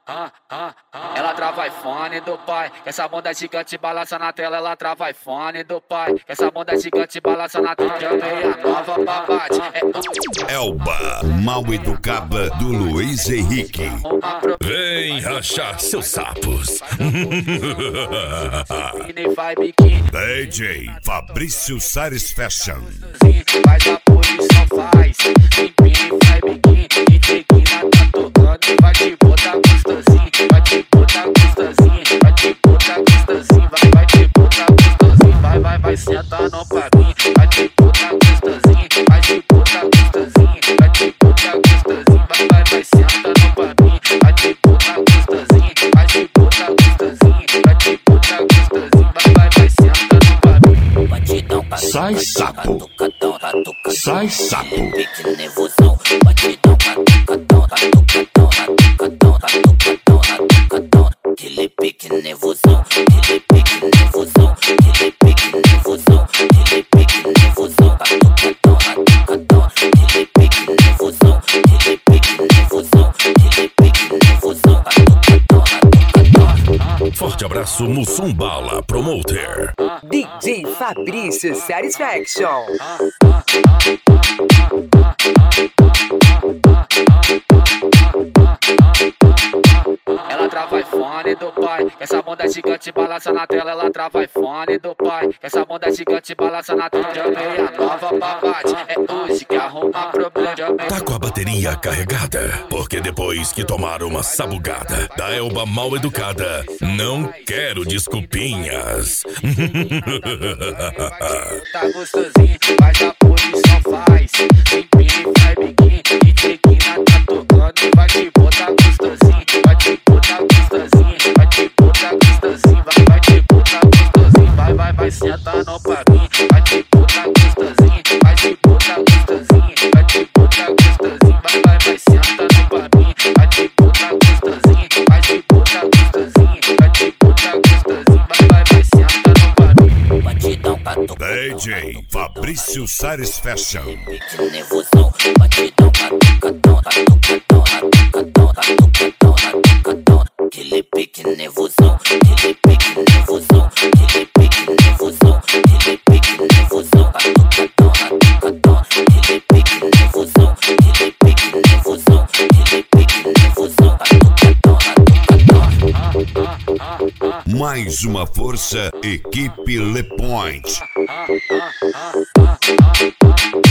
Ela trava iPhone do pai, essa bunda gigante balança na tela. Ela trava iPhone do pai, essa bunda gigante balança na tela. Chamei a nova babate, Elba, mal educada do Luiz Henrique. Vem rachar seus sapos. DJ Fabrício Sares Fashion. Faz a posição, faz. Empina e vai biquinho. E tequila tá tocando. Vai te botar gostosinho. Vai te botar gostosinho. Vai te botar gostosinho. Vai te botar gostosinho. Vai sentando pra mim. Vai te botar gostosinho. Vai te botar gostosinho. Vai te botar gostosinho. Vai sentando pra mim. Vai te botar gostosinho. Vai te botar gostosinho. Vai te botar gostosinho. Vai sentando pra mim. Batidão pra Sai sapo. Sai sapo. Pique nervosão, batidão, catucadão, catucadão, catucadão, catucadão, catucadão. Aquele pique nervosão, aquele pique nervosão, aquele pique nervosão, aquele pique nervosão, catucadão, catucadão, aquele pique nervosão, aquele pique nervosão, aquele pique nervosão, catucadão, catucadão. Forte abraço, Mussum Bala, promoter. DJ Fabrício Satisfaction. Ela trava iPhone do pai, essa bunda gigante balança na tela. Ela trava iPhone do pai, essa bunda gigante balança na tela. Chamei a nova babate, é hoje que arruma problema. Tá com a bateria carregada? Porque depois que tomaram uma sabugada da Elba mal educada, não quero desculpinhas. Tá gostosinho, faz a posição, faz. Empina e vai biquinho. E tequila tá tocando. Vai te botar gostosinho. Vai te botar gostosinho. Vai te botar gostosinho. Vai te botar gostosinho. Vai sentando pra mim. Vai te botar gostosinho. Vai te botar gostosinho. Vai te botar gostosinho. Vai sentando pra mim. Vai te botar gostosinho. Vai te botar gostosinho. Vai te botar gostosinho. Vai sentando pra mim. Batidão, catucadão. DJ Fabrício Sares Fashion. Pique nervosão, batidão, catucadão, catucadão, catucadão, catucadão, catucadão. Aquele pique nervosão, aquele pique nervosão, aquele pique nervosão, aquele pique nervosão, catucadão, catucadão, aquele pique nervosão, aquele pique nervosão, aquele pique nervosão, catucadão, catucadão. Mais uma força, equipe Le Point.